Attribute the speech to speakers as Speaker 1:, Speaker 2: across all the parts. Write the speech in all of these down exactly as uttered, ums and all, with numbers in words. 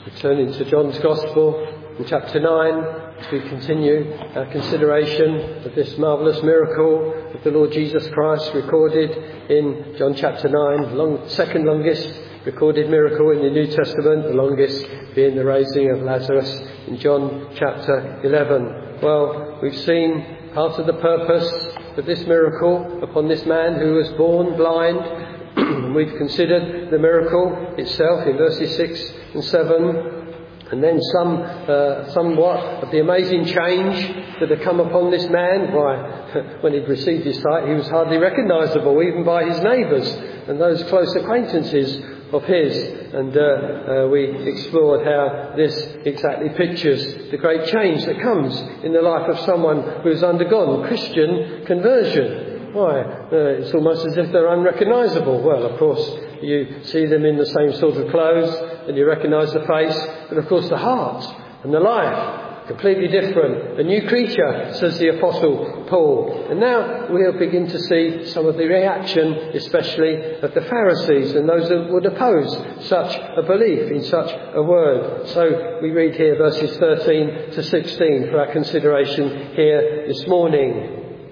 Speaker 1: Turning to John's Gospel in chapter nine, as we continue our consideration of this marvellous miracle of the Lord Jesus Christ recorded in John chapter nine, long, second longest recorded miracle in the New Testament, the longest being the raising of Lazarus in John chapter eleven. Well, we've seen part of the purpose of this miracle upon this man who was born blind. We've considered the miracle itself in verses six and seven, and then some, uh, somewhat of the amazing change that had come upon this man. Why, when he'd received his sight, he was hardly recognisable, even by his neighbours and those close acquaintances of his. And uh, uh, we explored how this exactly pictures the great change that comes in the life of someone who's undergone Christian conversion. Why? Uh, it's almost as if they're unrecognisable. Well, of course, you see them in the same sort of clothes and you recognise the face, but of course the heart and the life, completely different. A new creature, says the Apostle Paul. And now we'll begin to see some of the reaction, especially of the Pharisees and those that would oppose such a belief in such a word. So we read here verses thirteen to sixteen for our consideration here this morning.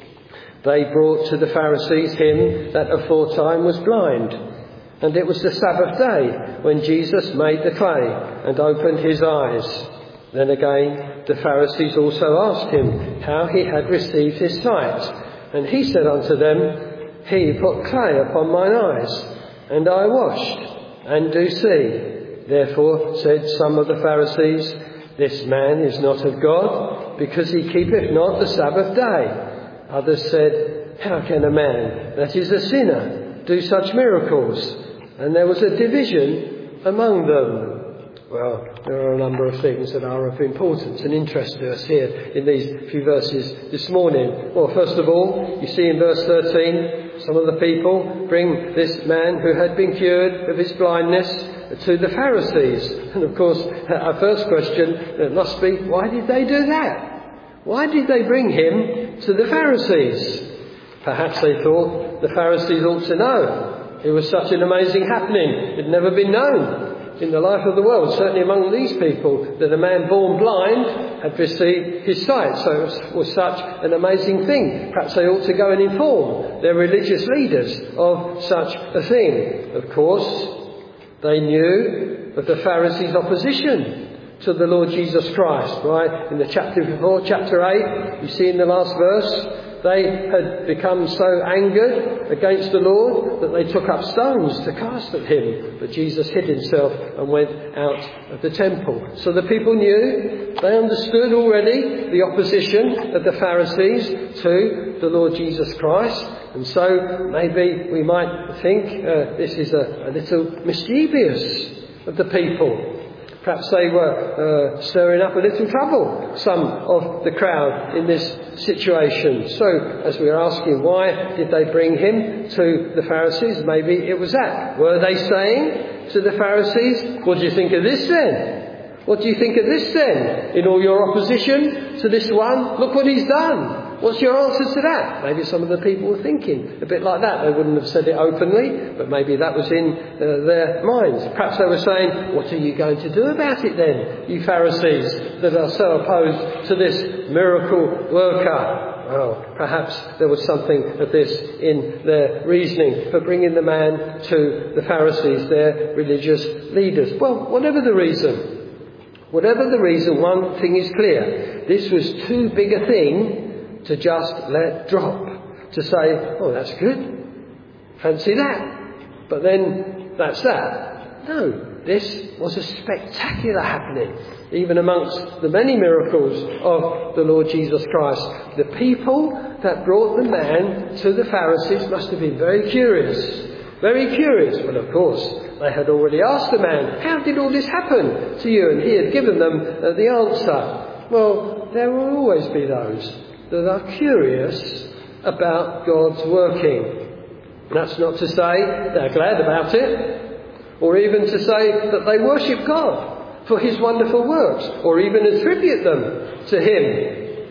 Speaker 1: They brought to the Pharisees him that aforetime was blind. And it was the Sabbath day when Jesus made the clay and opened his eyes. Then again the Pharisees also asked him how he had received his sight. And he said unto them, He put clay upon mine eyes, and I washed, and do see. Therefore said some of the Pharisees, This man is not of God, because he keepeth not the Sabbath day. Others said, How can a man that is a sinner do such miracles? And there was a division among them. Well, there are a number of things that are of importance and interest to us here in these few verses this morning. Well, first of all, you see in verse thirteen, some of the people bring this man who had been cured of his blindness to the Pharisees. And of course, our first question must be, why did they do that? Why did they bring him to the Pharisees? Perhaps they thought the Pharisees ought to know. It was such an amazing happening. It had never been known in the life of the world, certainly among these people, that a man born blind had received his sight. So it was, was such an amazing thing. Perhaps they ought to go and inform their religious leaders of such a thing. Of course, they knew of the Pharisees' opposition to the Lord Jesus Christ, right? In the chapter before, chapter eight, you see in the last verse, they had become so angered against the Lord that they took up stones to cast at him. But Jesus hid himself and went out of the temple. So the people knew, they understood already the opposition of the Pharisees to the Lord Jesus Christ. And so maybe we might think uh, this is a, a little mischievous of the people. Perhaps they were uh, stirring up a little trouble, some of the crowd in this situation. So, as we are asking, why did they bring him to the Pharisees? Maybe it was that. Were they saying to the Pharisees, what do you think of this then? What do you think of this then? In all your opposition to this one, look what he's done. What's your answer to that? Maybe some of the people were thinking a bit like that. They wouldn't have said it openly, but maybe that was in uh, their minds. Perhaps they were saying, what are you going to do about it then, you Pharisees that are so opposed to this miracle worker? Well, perhaps there was something of this in their reasoning for bringing the man to the Pharisees, their religious leaders. Well, whatever the reason, whatever the reason, one thing is clear. This was too big a thing to just let drop, to say, oh, that's good, fancy that, but then that's that. No, this was a spectacular happening, even amongst the many miracles of the Lord Jesus Christ. The people that brought the man to the Pharisees must have been very curious, very curious. Well, of course, they had already asked the man, how did all this happen to you? And he had given them uh, the answer. Well, there will always be those that are curious about God's working. That's not to say they're glad about it, or even to say that they worship God for his wonderful works, or even attribute them to him.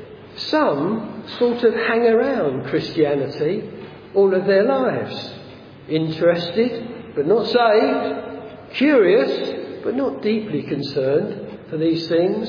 Speaker 1: Some sort of hang around Christianity all of their lives, interested but not saved, curious but not deeply concerned for these things.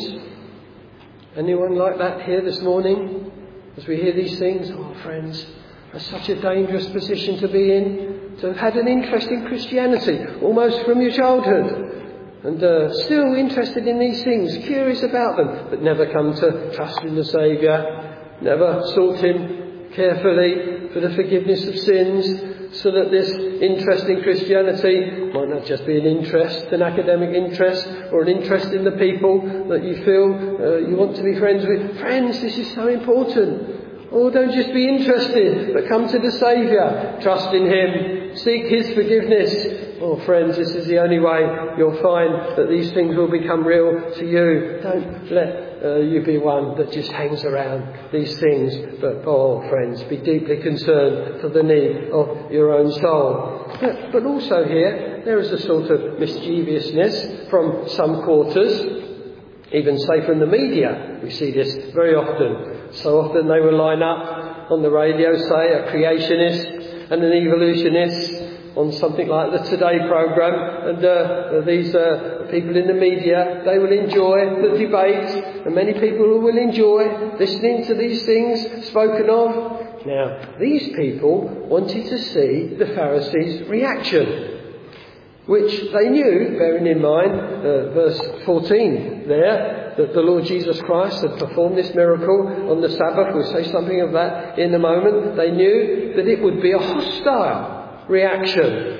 Speaker 1: Anyone like that here this morning? As we hear these things, oh friends, that's such a dangerous position to be in, to have had an interest in Christianity almost from your childhood, and uh, still interested in these things, curious about them, but never come to trust in the Saviour, never sought Him carefully for the forgiveness of sins, so that this interest in Christianity might not just be an interest, an academic interest, or an interest in the people that you feel uh, you want to be friends with. Friends, this is so important. Oh, don't just be interested, but come to the Saviour, trust in Him, seek His forgiveness. Oh, friends, this is the only way you'll find that these things will become real to you. Don't let uh, you be one that just hangs around these things, but, oh, friends, be deeply concerned for the need of your own soul. But, but also here, there is a sort of mischievousness from some quarters, even say from the media. We see this very often. So often they will line up on the radio, say, a creationist and an evolutionist on something like the Today programme, and uh, these uh, people in the media, they will enjoy the debate, and many people will enjoy listening to these things spoken of. Now, these people wanted to see the Pharisees' reaction, which they knew, bearing in mind uh, verse fourteen there, that the Lord Jesus Christ had performed this miracle on the Sabbath. We'll say something of that in a moment. They knew that it would be a hostile reaction.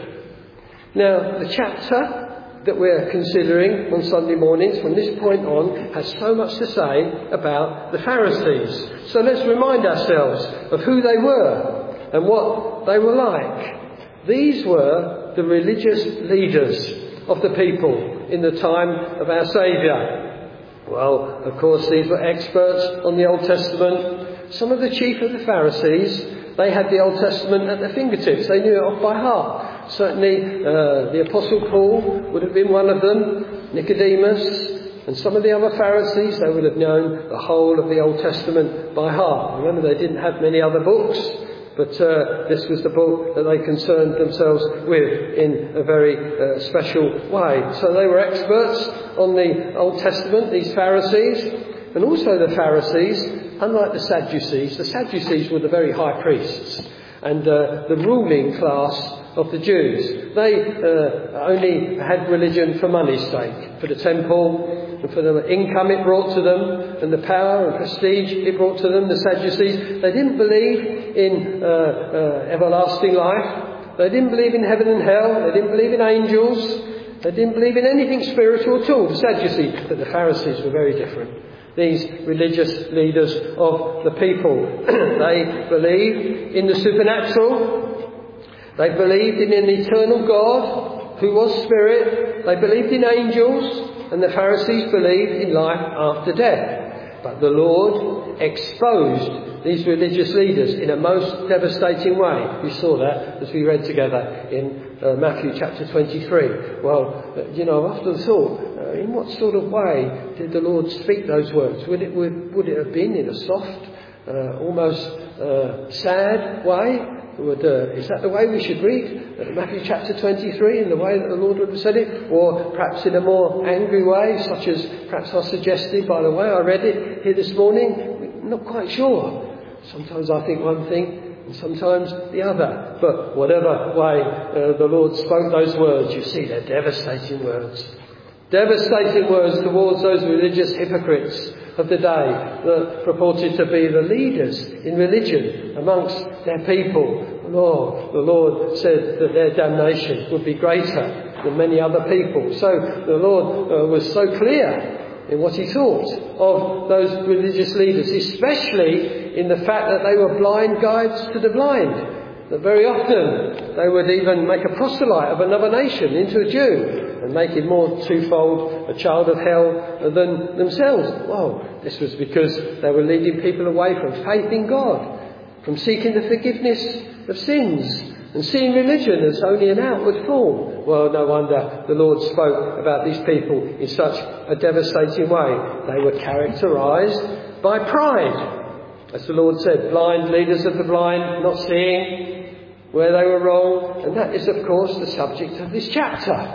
Speaker 1: Now, the chapter that we're considering on Sunday mornings from this point on has so much to say about the Pharisees. So let's remind ourselves of who they were and what they were like. These were the religious leaders of the people in the time of our Saviour. Well, of course, these were experts on the Old Testament. Some of the chief of the Pharisees, they had the Old Testament at their fingertips. They knew it off by heart. Certainly uh, the Apostle Paul would have been one of them, Nicodemus, and some of the other Pharisees. They would have known the whole of the Old Testament by heart. Remember, they didn't have many other books, but uh, this was the book that they concerned themselves with in a very uh, special way. So they were experts on the Old Testament, these Pharisees. And also the Pharisees, unlike the Sadducees, the Sadducees were the very high priests and uh, the ruling class of the Jews. They uh, only had religion for money's sake, for the temple and for the income it brought to them and the power and prestige it brought to them. The Sadducees, they didn't believe in uh, uh, everlasting life. They didn't believe in heaven and hell. They didn't believe in angels. They didn't believe in anything spiritual at all, the Sadducees. But the Pharisees were very different. These religious leaders of the people. They believed in the supernatural. They believed in an eternal God who was spirit. They believed in angels. And the Pharisees believed in life after death. But the Lord exposed these religious leaders in a most devastating way. We saw that as we read together in uh, Matthew chapter twenty-three. Well, uh, you know, I've often thought, uh, in what sort of way did the Lord speak those words? Would it, would, would it have been in a soft, uh, almost uh, sad way? Would, uh, is that the way we should read uh, Matthew chapter twenty-three, in the way that the Lord would have said it? Or perhaps in a more angry way, such as perhaps I suggested by the way I read it here this morning? I'm not quite sure. Sometimes I think one thing and sometimes the other. But whatever way uh, the Lord spoke those words, you see they're devastating words. Devastating words towards those religious hypocrites of the day that purported to be the leaders in religion amongst their people. The Lord, the Lord said that their damnation would be greater than many other people. So the Lord uh, was so clear in what he thought of those religious leaders, especially in the fact that they were blind guides to the blind. That very often they would even make a proselyte of another nation into a Jew and make him more twofold a child of hell than themselves. Well, this was because they were leading people away from faith in God, from seeking the forgiveness of sins and seeing religion as only an outward form. Well, no wonder the Lord spoke about these people in such a devastating way. They were characterised by pride. As the Lord said, blind leaders of the blind, not seeing where they were wrong. And that is, of course, the subject of this chapter.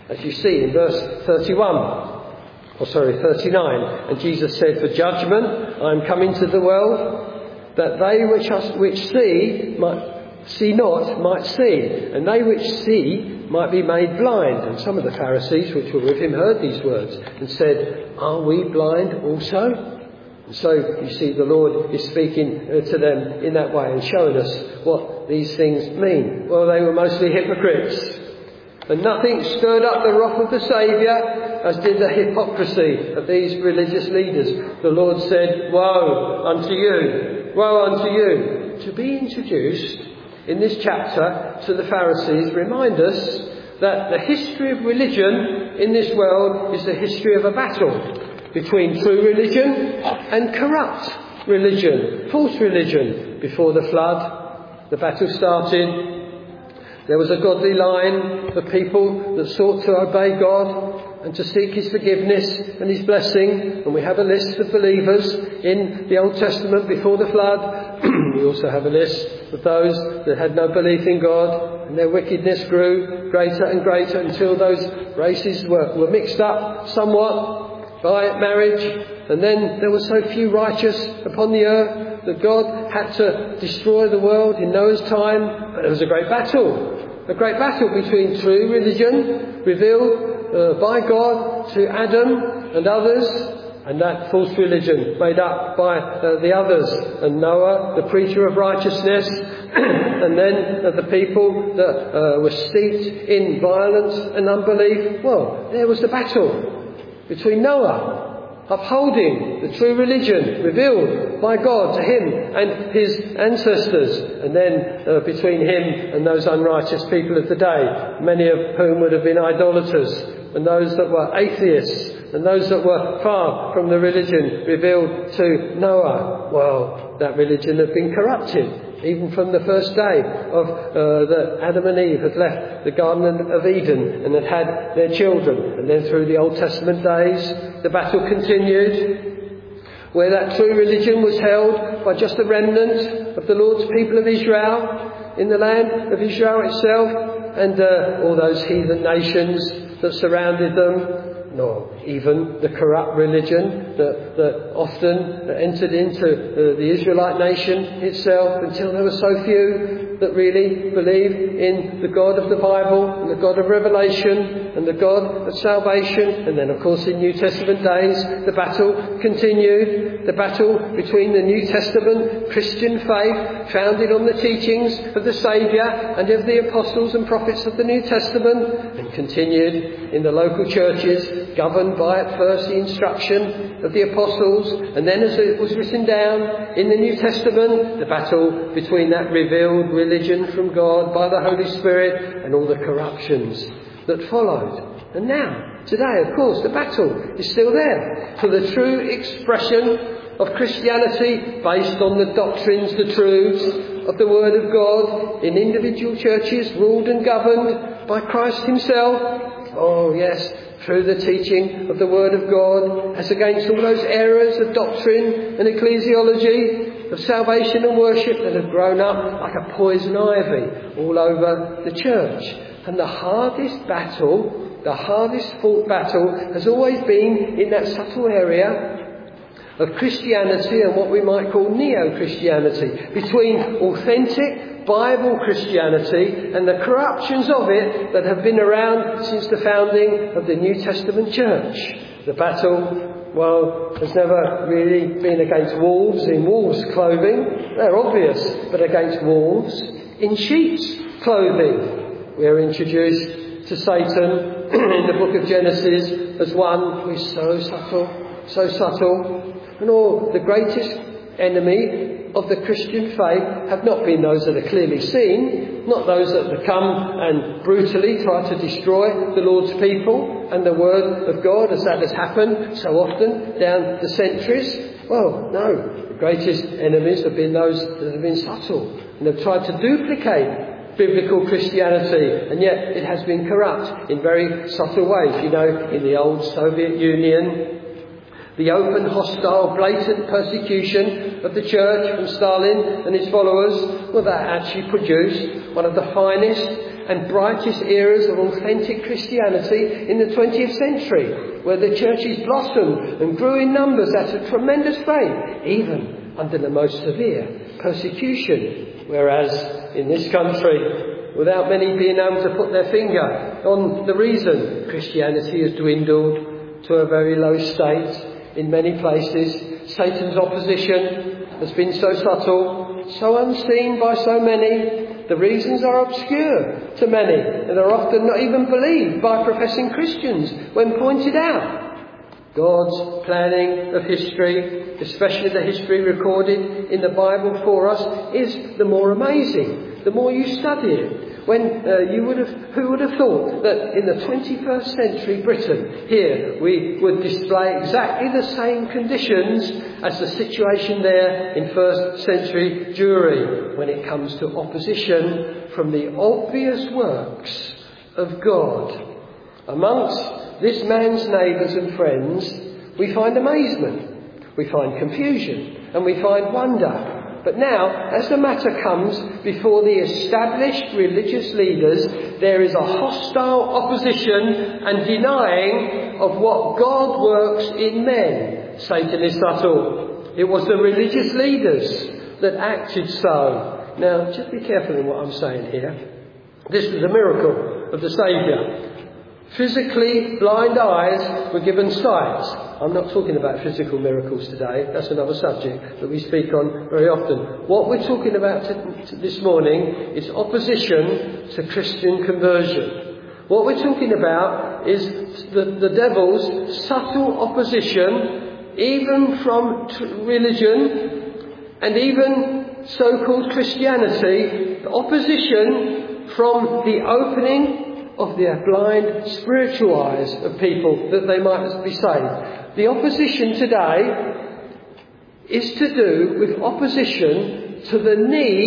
Speaker 1: As you see in verse thirty-one, or sorry, thirty-nine, and Jesus said, "For judgment I am come into the world, that they which are, which see might see not might see, and they which see might be made blind." And some of the Pharisees which were with him heard these words and said, "Are we blind also?" And so you see the Lord is speaking uh, to them in that way and showing us what these things mean. Well, they were mostly hypocrites. And nothing stirred up the wrath of the Saviour as did the hypocrisy of these religious leaders. The Lord said, "Woe unto you, woe unto you." To be introduced in this chapter to the Pharisees remind us that the history of religion in this world is the history of a battle between true religion and corrupt religion, false religion. Before the flood, the battle started. There was a godly line of people that sought to obey God and to seek his forgiveness and his blessing. And we have a list of believers in the Old Testament before the flood. We also have a list of those that had no belief in God, and their wickedness grew greater and greater until those races were, were mixed up somewhat by marriage. And then there were so few righteous upon the earth that God had to destroy the world in Noah's time. But there was a great battle. A great battle between true religion revealed uh, by God to Adam and others, and that false religion made up by uh, the others, and Noah, the preacher of righteousness, and then uh, the people that uh, were steeped in violence and unbelief. Well, there was the battle between Noah, upholding the true religion revealed by God to him and his ancestors, and then uh, between him and those unrighteous people of the day, many of whom would have been idolaters, and those that were atheists, and those that were far from the religion revealed to Noah. Well, that religion had been corrupted even from the first day of uh, that Adam and Eve had left the Garden of Eden and had had their children. And then through the Old Testament days, the battle continued, where that true religion was held by just a remnant of the Lord's people of Israel in the land of Israel itself, and uh, all those heathen nations that surrounded them, nor even the corrupt religion that, that often entered into uh, the Israelite nation itself, until there were so few that really believed in the God of the Bible and the God of Revelation and the God of salvation. And then, of course, in New Testament days, the battle continued. The battle between the New Testament Christian faith, founded on the teachings of the Saviour and of the apostles and prophets of the New Testament, and continued in the local churches, governed by at first the instruction of the apostles, and then as it was written down in the New Testament, the battle between that revealed religion from God by the Holy Spirit and all the corruptions that followed. And now, today, of course, the battle is still there for the true expression of Christianity based on the doctrines, the truths of the Word of God in individual churches ruled and governed by Christ himself. Oh yes, through the teaching of the Word of God, as against all those errors of doctrine and ecclesiology, of salvation and worship that have grown up like a poison ivy all over the church. And the hardest battle, the hardest fought battle has always been in that subtle area of Christianity and what we might call neo-Christianity, between authentic Bible Christianity and the corruptions of it that have been around since the founding of the New Testament church. The battle, well, has never really been against wolves in wolves' clothing. They're obvious, but against wolves in sheep's clothing. We're introduced to Satan in the book of Genesis as one who is so subtle, so subtle. And all the greatest enemy of the Christian faith have not been those that are clearly seen, not those that have come and brutally try to destroy the Lord's people and the Word of God, as that has happened so often down the centuries. Well, no, the greatest enemies have been those that have been subtle and have tried to duplicate biblical Christianity, and yet it has been corrupt in very subtle ways. You know, in the old Soviet Union, the open, hostile, blatant persecution of the church from Stalin and his followers, well, that actually produced one of the finest and brightest eras of authentic Christianity in the twentieth century, where the churches blossomed and grew in numbers at a tremendous rate, even under the most severe persecution. Whereas in this country, without many being able to put their finger on the reason, Christianity has dwindled to a very low state in many places. Satan's opposition has been so subtle, so unseen by so many. The reasons are obscure to many and are often not even believed by professing Christians when pointed out. God's planning of history, especially the history recorded in the Bible for us, is the more amazing, the more you study it. When uh, you would have, who would have thought that in the twenty-first century Britain, here, we would display exactly the same conditions as the situation there in first century Jewry when it comes to opposition from the obvious works of God. Amongst this man's neighbours and friends, we find amazement, we find confusion, and we find wonder. But now, as the matter comes before the established religious leaders, there is a hostile opposition and denying of what God works in men. Satan is subtle. It was the religious leaders that acted so. Now, just be careful in what I'm saying here. This was a miracle of the Saviour. Physically blind eyes were given sight. I'm not talking about physical miracles today. That's another subject that we speak on very often. What we're talking about t- t- this morning is opposition to Christian conversion. What we're talking about is the, the devil's subtle opposition, even from t- religion and even so-called Christianity, the opposition from the opening of their blind spiritual eyes of people that they might be saved. The opposition today is to do with opposition to the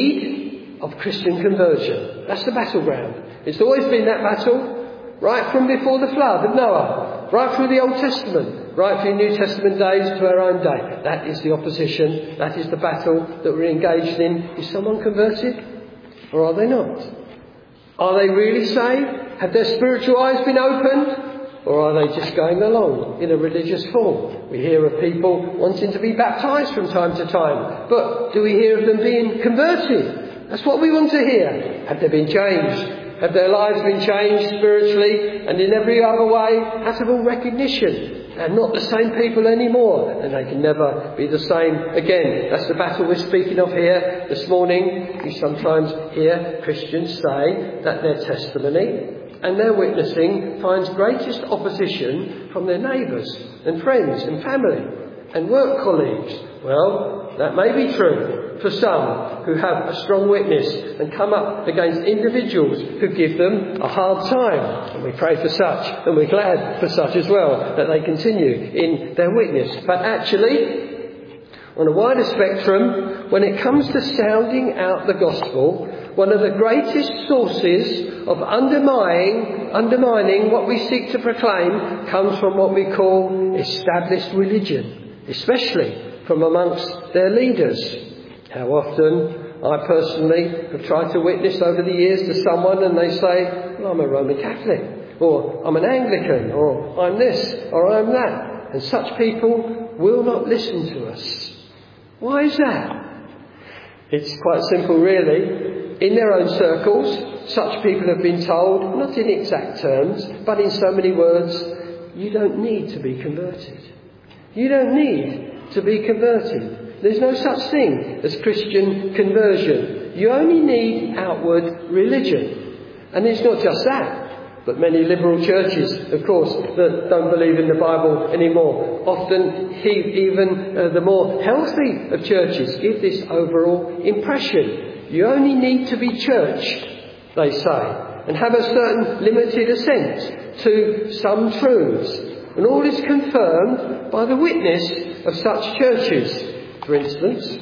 Speaker 1: need of Christian conversion. That's the battleground. It's always been that battle, right from before the flood of Noah, right through the Old Testament, right through New Testament days to our own day. That is the opposition. That is the battle that we're engaged in. Is someone converted or are they not? Are they really saved? Have their spiritual eyes been opened? Or are they just going along in a religious form? We hear of people wanting to be baptised from time to time. But do we hear of them being converted? That's what we want to hear. Have they been changed? Have their lives been changed spiritually and in every other way? Out of all recognition. They're not the same people anymore, and they can never be the same again. That's the battle we're speaking of here this morning. We sometimes hear Christians say that their testimony and their witnessing finds greatest opposition from their neighbours and friends and family and work colleagues. Well, that may be true for some who have a strong witness and come up against individuals who give them a hard time. And we pray for such, and we're glad for such as well, that they continue in their witness. But actually, on a wider spectrum, when it comes to sounding out the gospel, one of the greatest sources of undermining, undermining what we seek to proclaim comes from what we call established religion, especially from amongst their leaders. How often I personally have tried to witness over the years to someone and they say, well, I'm a Roman Catholic, or I'm an Anglican, or I'm this, or I'm that. And such people will not listen to us. Why is that? It's quite simple, really. In their own circles, such people have been told, not in exact terms, but in so many words, you don't need to be converted. You don't need to be converted. There's no such thing as Christian conversion. You only need outward religion. And it's not just that, but many liberal churches, of course, that don't believe in the Bible anymore, often even uh, the more healthy of churches give this overall impression. You only need to be churched, they say, and have a certain limited assent to some truths. And all is confirmed by the witness of such churches. For instance,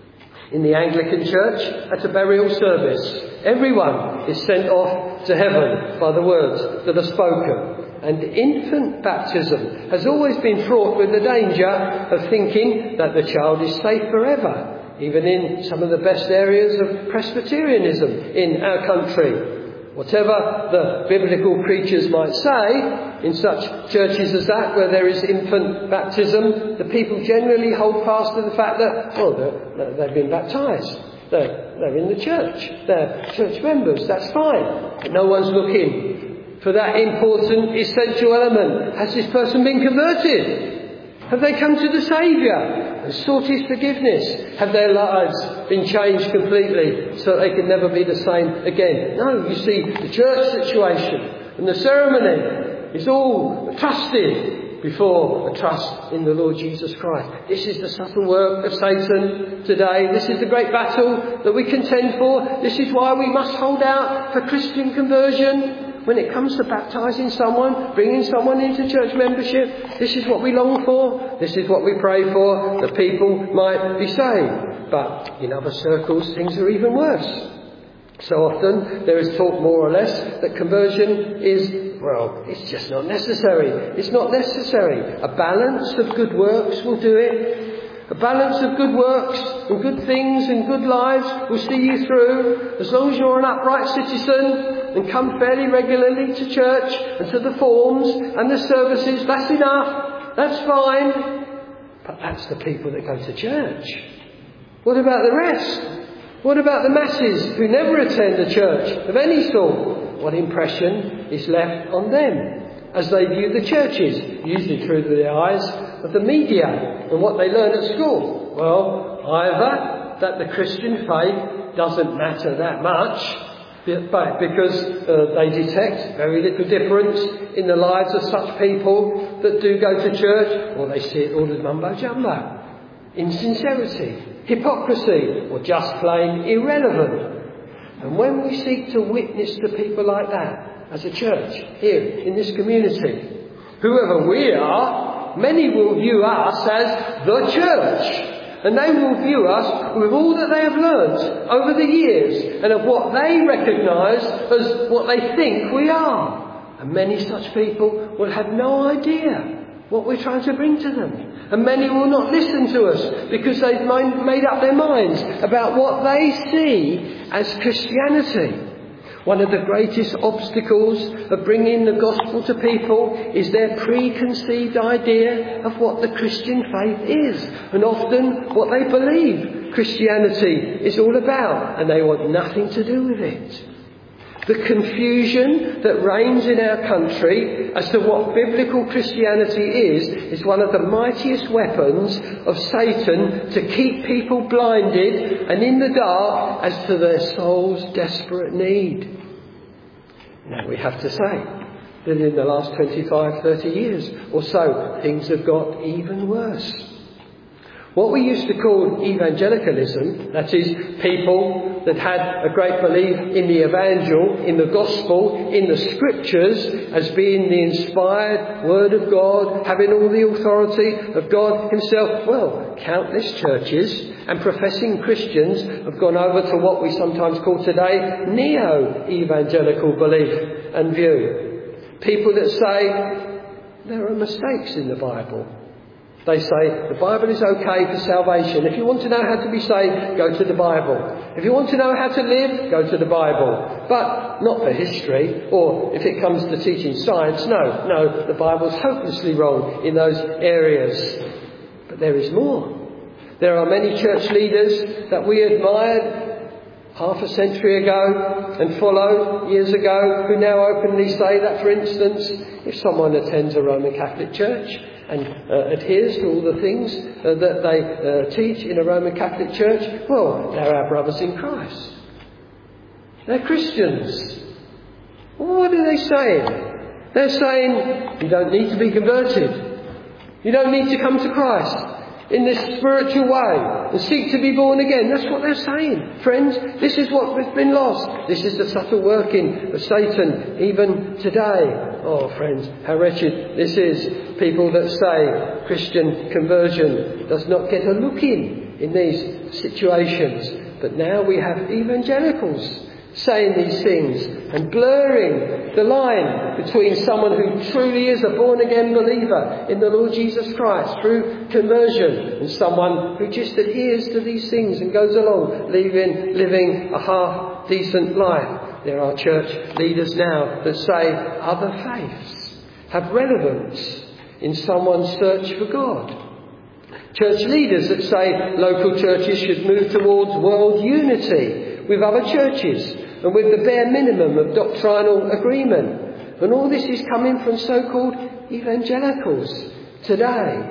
Speaker 1: in the Anglican Church, at a burial service, everyone is sent off to heaven by the words that are spoken. And infant baptism has always been fraught with the danger of thinking that the child is safe forever, even in some of the best areas of Presbyterianism in our country. Whatever the biblical preachers might say, in such churches as that, where there is infant baptism, the people generally hold fast to the fact that, well, they're, they've been baptised. They're, they're in the church. They're church members. That's fine. But no one's looking for that important, essential element. Has this person been converted? Have they come to the Saviour and sought His forgiveness? Have their lives been changed completely so they can never be the same again? No, you see, the church situation and the ceremony is all trusted before a trust in the Lord Jesus Christ. This is the subtle work of Satan today. This is the great battle that we contend for. This is why we must hold out for Christian conversion. When it comes to baptising someone, bringing someone into church membership, this is what we long for. This is what we pray for, that people might be saved. But in other circles, things are even worse. So often there is talk, more or less, that conversion is, well, it's just not necessary. It's not necessary. A balance of good works will do it. A balance of good works and good things and good lives will see you through. As long as you're an upright citizen and come fairly regularly to church and to the forms and the services, that's enough. That's fine. But that's the people that go to church. What about the rest? What about the masses who never attend a church of any sort? What impression is left on them as they view the churches, usually through the eyes of the media and what they learn at school? Well, either that the Christian faith doesn't matter that much, but because uh, they detect very little difference in the lives of such people that do go to church, or they see it all as mumbo-jumbo, insincerity, hypocrisy, or just plain irrelevant. And when we seek to witness to people like that as a church here in this community, whoever we are, many will view us as the church. And they will view us with all that they have learnt over the years and of what they recognise as what they think we are. And many such people will have no idea what we're trying to bring to them. And many will not listen to us because they've made up their minds about what they see as Christianity. One of the greatest obstacles of bringing the gospel to people is their preconceived idea of what the Christian faith is, and often what they believe Christianity is all about, and they want nothing to do with it. The confusion that reigns in our country as to what biblical Christianity is, is one of the mightiest weapons of Satan to keep people blinded and in the dark as to their soul's desperate need. Now we have to say that in the last twenty-five, thirty years or so, things have got even worse. What we used to call evangelicalism, that is, people that had a great belief in the evangel, in the gospel, in the scriptures, as being the inspired word of God, having all the authority of God himself. Well, countless churches and professing Christians have gone over to what we sometimes call today neo-evangelical belief and view. People that say there are mistakes in the Bible. They say the Bible is okay for salvation. If you want to know how to be saved, go to the Bible. If you want to know how to live, go to the Bible. But not for history, or if it comes to teaching science. No, no, the Bible's hopelessly wrong in those areas. But there is more. There are many church leaders that we admired half a century ago and followed years ago who now openly say that, for instance, if someone attends a Roman Catholic church and uh, adheres to all the things uh, that they uh, teach in a Roman Catholic church, well, they're our brothers in Christ. They're Christians. Well, what are they saying? They're saying you don't need to be converted. You don't need to come to Christ in this spiritual way and seek to be born again. That's what they're saying. Friends, this is what has been lost. This is the subtle working of Satan even today. Oh, friends, how wretched this is. People that say Christian conversion does not get a look in in these situations. But now we have evangelicals saying these things and blurring the line between someone who truly is a born-again believer in the Lord Jesus Christ through conversion and someone who just adheres to these things and goes along living, living a half-decent life. there are church leaders now that say other faiths have relevance in someone's search for God. Church leaders that say local churches should move towards world unity with other churches and with the bare minimum of doctrinal agreement. And all this is coming from so-called evangelicals today.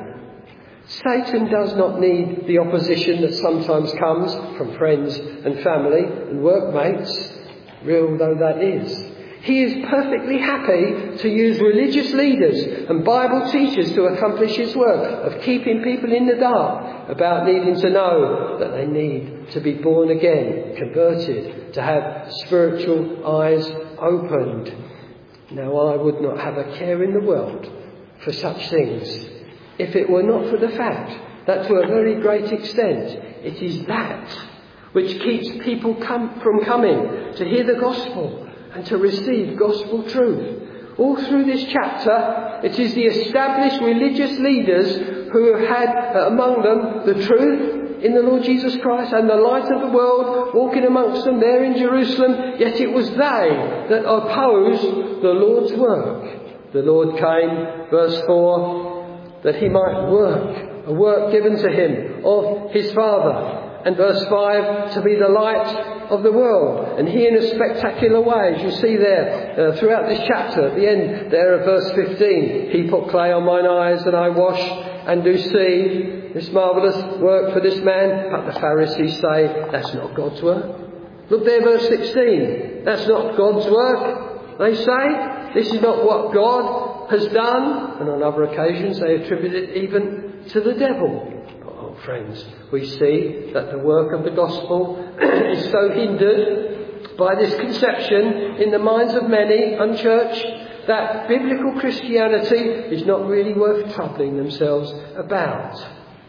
Speaker 1: Satan does not need the opposition that sometimes comes from friends and family and workmates, real though that is. He is perfectly happy to use religious leaders and Bible teachers to accomplish his work of keeping people in the dark about needing to know that they need to be born again, converted, to have spiritual eyes opened. Now, I would not have a care in the world for such things if it were not for the fact that to a very great extent it is that which keeps people come from coming to hear the gospel and to receive gospel truth. All through this chapter, it is the established religious leaders who have had among them the truth in the Lord Jesus Christ and the light of the world walking amongst them there in Jerusalem. Yet it was they that opposed the Lord's work. The Lord came, verse four, that he might work, a work given to him of his Father. And verse five, to be the light of the world. And he in a spectacular way, as you see there uh, throughout this chapter, at the end there of verse fifteen, he put clay on mine eyes and I wash and do see this marvellous work for this man. But the Pharisees say, that's not God's work. Look there, verse sixteen, that's not God's work. They say, this is not what God has done. And on other occasions they attribute it even to the devil. Friends, we see that the work of the gospel is so hindered by this conception in the minds of many unchurched that biblical Christianity is not really worth troubling themselves about.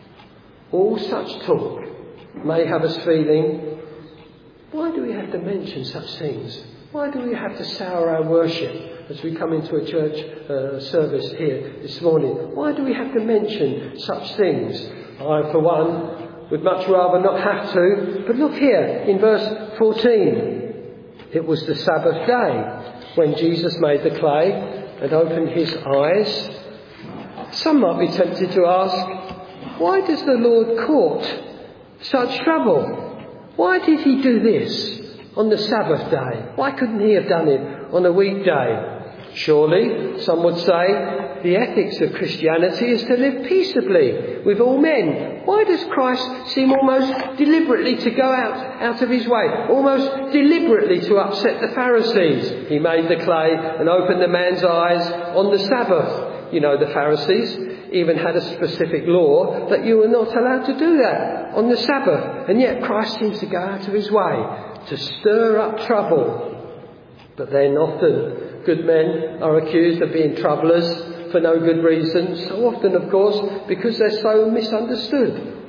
Speaker 1: All such talk may have us feeling, why do we have to mention such things? Why do we have to sour our worship as we come into a church uh, service here this morning? Why do we have to mention such things? I, for one, would much rather not have to. But look here in verse fourteen. It was the Sabbath day when Jesus made the clay and opened his eyes. Some might be tempted to ask, why does the Lord court such trouble? Why did he do this on the Sabbath day? Why couldn't he have done it on a weekday? Surely, some would say, the ethics of Christianity is to live peaceably with all men. Why does Christ seem almost deliberately to go out, out of his way, almost deliberately to upset the Pharisees? He made the clay and opened the man's eyes on the Sabbath. You know, the Pharisees even had a specific law that you were not allowed to do that on the Sabbath. And yet Christ seems to go out of his way to stir up trouble. But then often good men are accused of being troublers for no good reason, so often, of course, because they're so misunderstood.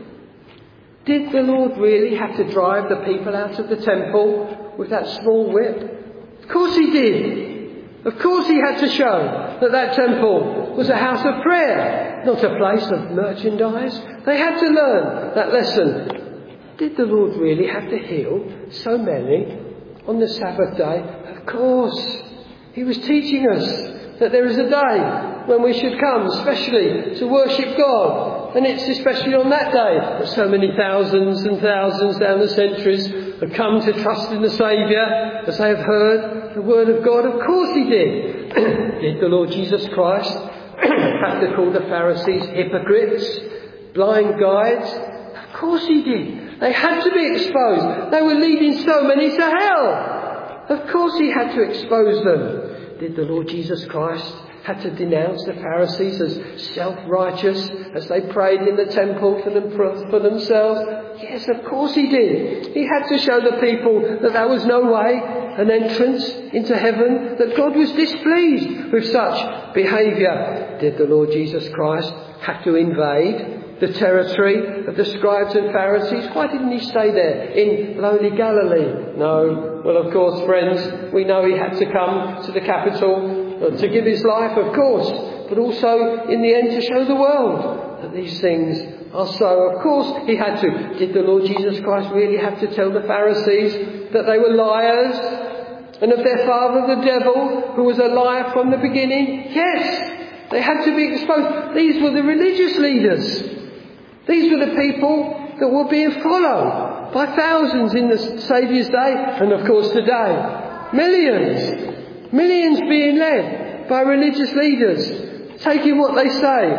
Speaker 1: Did the Lord really have to drive the people out of the temple with that small whip? Of course he did. Of course he had to show that that temple was a house of prayer, not a place of merchandise. They had to learn that lesson. Did the Lord really have to heal so many on the Sabbath day? Of course. He was teaching us that there is a day when we should come, especially to worship God. And it's especially on that day that so many thousands and thousands down the centuries have come to trust in the Saviour as they have heard the word of God. Of course he did. Did the Lord Jesus Christ have to call the Pharisees hypocrites, blind guides? Of course he did. They had to be exposed. They were leading so many to hell. Of course he had to expose them. Did the Lord Jesus Christ have to denounce the Pharisees as self-righteous as they prayed in the temple for, them, for themselves? Yes, of course he did. He had to show the people that there was no way, an entrance into heaven, that God was displeased with such behaviour. Did the Lord Jesus Christ have to invade the territory of the scribes and Pharisees? Why didn't he stay there in lowly Galilee? No. Well, of course, friends, we know he had to come to the capital to give his life, of course, but also in the end to show the world that these things are so. Of course he had to. Did the Lord Jesus Christ really have to tell the Pharisees that they were liars? And of their father the devil, who was a liar from the beginning? Yes, they had to be exposed. These were the religious leaders. These were the people that were being followed by thousands in the Saviour's day, and of course today. Millions. Millions being led by religious leaders, taking what they say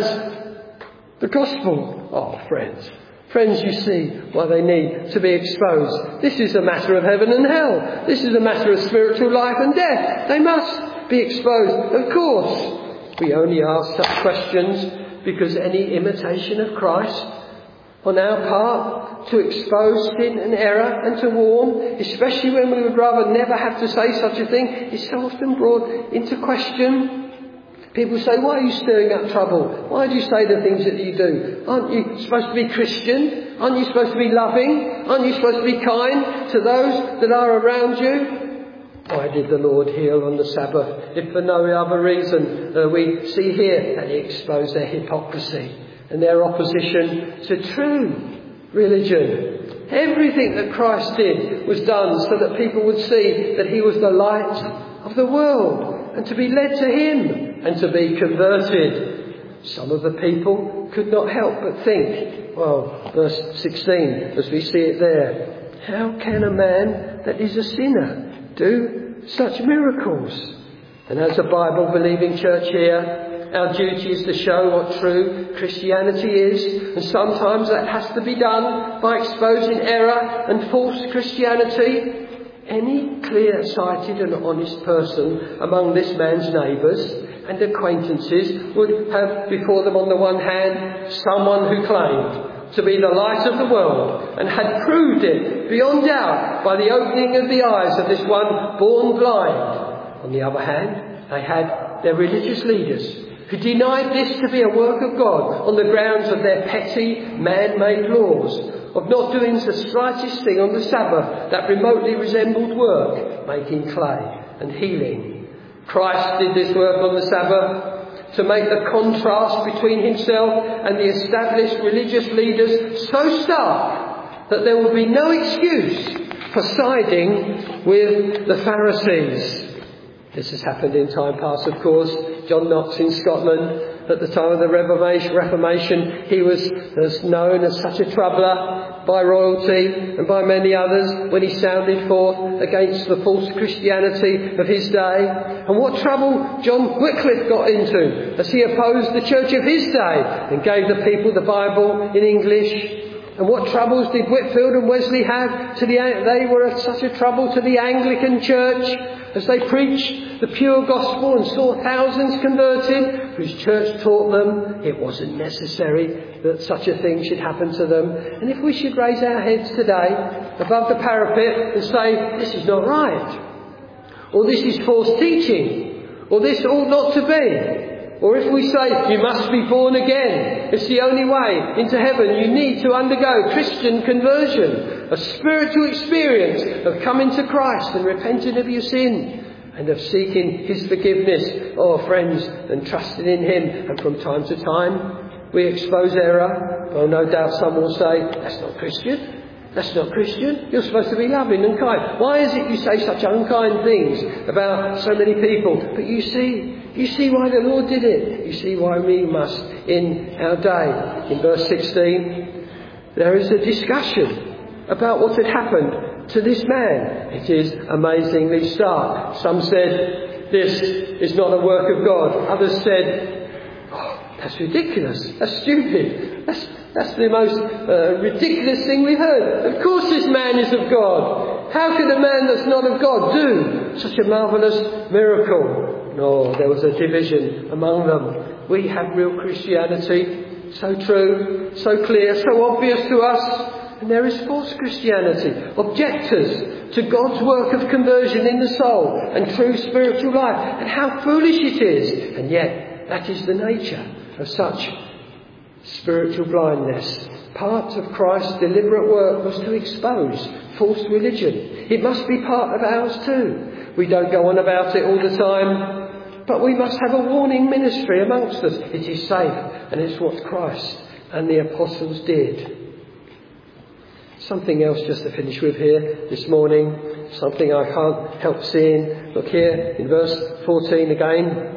Speaker 1: as the gospel. Oh, friends. Friends, you see why they need to be exposed. This is a matter of heaven and hell. This is a matter of spiritual life and death. They must be exposed. Of course, we only ask such questions because any imitation of Christ on our part to expose sin and error and to warn, especially when we would rather never have to say such a thing, is so often brought into question. People say, why are you stirring up trouble? Why do you say the things that you do? Aren't you supposed to be Christian? Aren't you supposed to be loving? Aren't you supposed to be kind to those that are around you? Why did the Lord heal on the Sabbath? If for no other reason, uh, we see here that he exposed their hypocrisy and their opposition to true religion. Everything that Christ did was done so that people would see that he was the light of the world and to be led to him and to be converted. Some of the people could not help but think, well, verse sixteen, as we see it there, how can a man that is a sinner do such miracles? And as a Bible-believing church here, our duty is to show what true Christianity is, and sometimes that has to be done by exposing error and false Christianity. Any clear-sighted and honest person among this man's neighbours and acquaintances would have before them on the one hand someone who claimed to be the light of the world and had proved it beyond doubt by the opening of the eyes of this one born blind. On the other hand, they had their religious leaders who denied this to be a work of God on the grounds of their petty man-made laws, of not doing the slightest thing on the Sabbath that remotely resembled work, making clay and healing. Christ did this work on the Sabbath to make the contrast between himself and the established religious leaders so stark that there would be no excuse for siding with the Pharisees. This has happened in time past, of course. John Knox in Scotland, at the time of the Reformation, he was as known as such a troubler by royalty and by many others when he sounded forth against the false Christianity of his day. And what trouble John Wycliffe got into as he opposed the church of his day and gave the people the Bible in English. And what troubles did Whitefield and Wesley have? To the, they were such a trouble to the Anglican Church as they preached the pure gospel and saw thousands converted, whose church taught them it wasn't necessary that such a thing should happen to them. And if we should raise our heads today above the parapet and say, this is not right, or this is false teaching, or this ought not to be, or if we say, you must be born again, it's the only way into heaven, you need to undergo Christian conversion, a spiritual experience of coming to Christ and repenting of your sin and of seeking his forgiveness, oh friends, and trusting in him. And from time to time we expose error. Well, no doubt some will say, that's not Christian. That's not Christian. You're supposed to be loving and kind. Why is it you say such unkind things about so many people? But you see, you see why the Lord did it. You see why we must in our day. In verse sixteen, there is a discussion about what had happened to this man. It is amazingly stark. Some said, this is not a work of God. Others said, oh, that's ridiculous. That's stupid. That's That's the most uh, ridiculous thing we've heard. Of course this man is of God. How could a man that's not of God do such a marvellous miracle? No, there was a division among them. We have real Christianity, so true, so clear, so obvious to us. And there is false Christianity, objectors to God's work of conversion in the soul and true spiritual life. And how foolish it is. And yet, that is the nature of such spiritual blindness. Part of Christ's deliberate work was to expose false religion. It must be part of ours too. We don't go on about it all the time, but we must have a warning ministry amongst us. It is safe, and it's what Christ and the apostles did. Something else just to finish with here this morning. something I can't help seeing. Look here in verse fourteen again.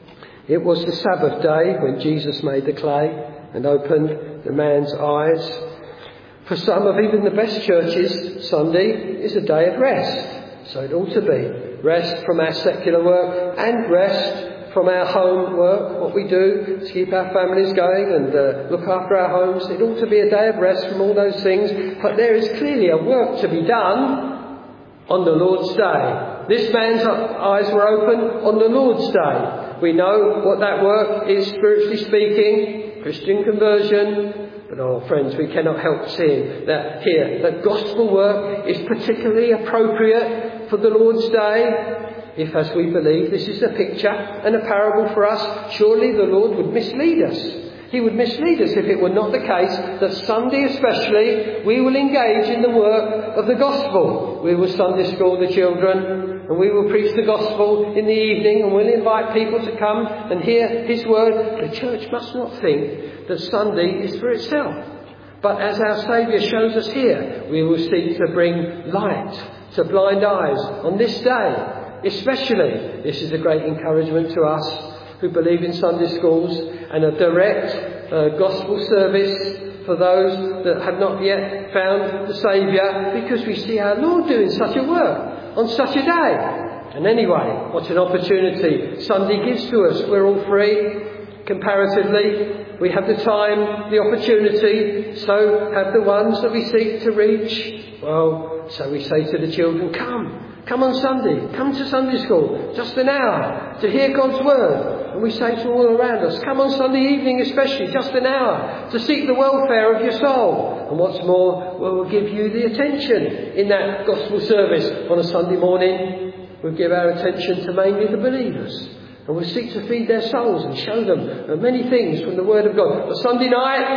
Speaker 1: It was the Sabbath day when Jesus made the clay and opened the man's eyes. For some of even the best churches, Sunday is a day of rest. So it ought to be. Rest from our secular work and rest from our home work, what we do to keep our families going and uh, look after our homes. It ought to be a day of rest from all those things. But there is clearly a work to be done on the Lord's day. This man's eyes were open on the Lord's day. We know what that work is, spiritually speaking, Christian conversion. But, oh, friends, we cannot help seeing that here, that gospel work is particularly appropriate for the Lord's day. If, as we believe, this is a picture and a parable for us, surely the Lord would mislead us. He would mislead us if it were not the case that Sunday especially, we will engage in the work of the gospel. We will Sunday school the children, and we will preach the gospel in the evening, and we'll invite people to come and hear his word. The church must not think that Sunday is for itself. But as our Saviour shows us here, we will seek to bring light to blind eyes on this day. Especially, this is a great encouragement to us who believe in Sunday schools and a direct uh, gospel service for those that have not yet found the Saviour, because we see our Lord doing such a work on such a day. And anyway, what an opportunity Sunday gives to us. We're all free, comparatively. We have the time, the opportunity, so have the ones that we seek to reach. Well, so we say to the children, come. Come on Sunday, come to Sunday school, just an hour, to hear God's word. And we say to all around us, come on Sunday evening especially, just an hour, to seek the welfare of your soul. And what's more, we'll give you the attention in that gospel service on a Sunday morning. We'll give our attention to mainly the believers. And we'll seek to feed their souls and show them many things from the Word of God. But Sunday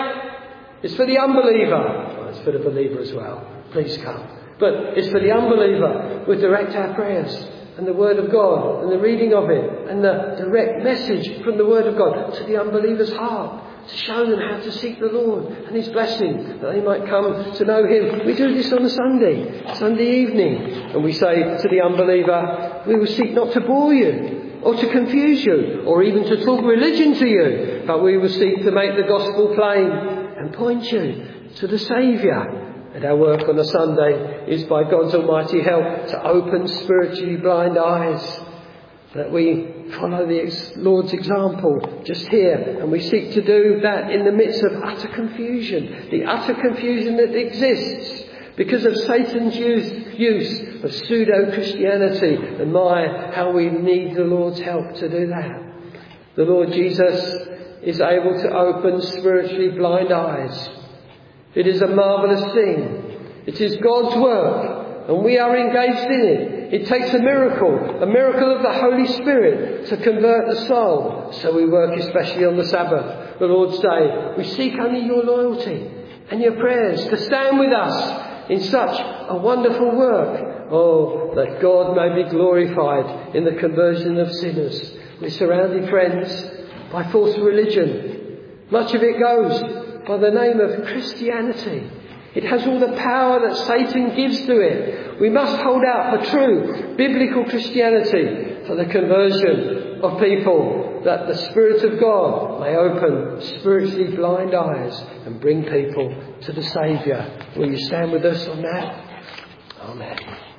Speaker 1: night is for the unbeliever. Well, it's for the believer as well. Please come. But it's for the unbeliever. We direct our prayers and the Word of God and the reading of it and the direct message from the Word of God to the unbeliever's heart, to show them how to seek the Lord and His blessing, that they might come to know Him. We do this on a Sunday, Sunday evening. And we say to the unbeliever, we will seek not to bore you or to confuse you or even to talk religion to you, but we will seek to make the gospel plain and point you to the Saviour. And our work on a Sunday is, by God's almighty help, to open spiritually blind eyes, that we follow the Lord's example just here, and we seek to do that in the midst of utter confusion, the utter confusion that exists because of Satan's use, use of pseudo-Christianity. And my, how we need the Lord's help to do that. The Lord Jesus is able to open spiritually blind eyes. It is a marvellous thing. It is God's work, and we are engaged in it. It takes a miracle, a miracle of the Holy Spirit to convert the soul. So we work especially on the Sabbath, the Lord's Day. We seek only your loyalty and your prayers to stand with us in such a wonderful work. Oh, that God may be glorified in the conversion of sinners. We're surrounded, friends, by false religion. Much of it goes by the name of Christianity. It has all the power that Satan gives to it. We must hold out for true biblical Christianity, for the conversion of people, that the Spirit of God may open spiritually blind eyes and bring people to the Saviour. Will you stand with us on that? Amen.